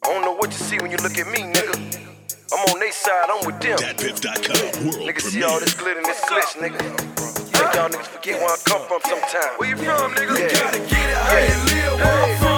I don't know what you see when you look at me, nigga. I'm on they side, I'm with them. DatPiff.com world Niggas see all this glitter and this glitch, nigga. Think y'all niggas forget where I come from sometime. Where you from, nigga? Yeah. Gotta get it how you live, where I'm from.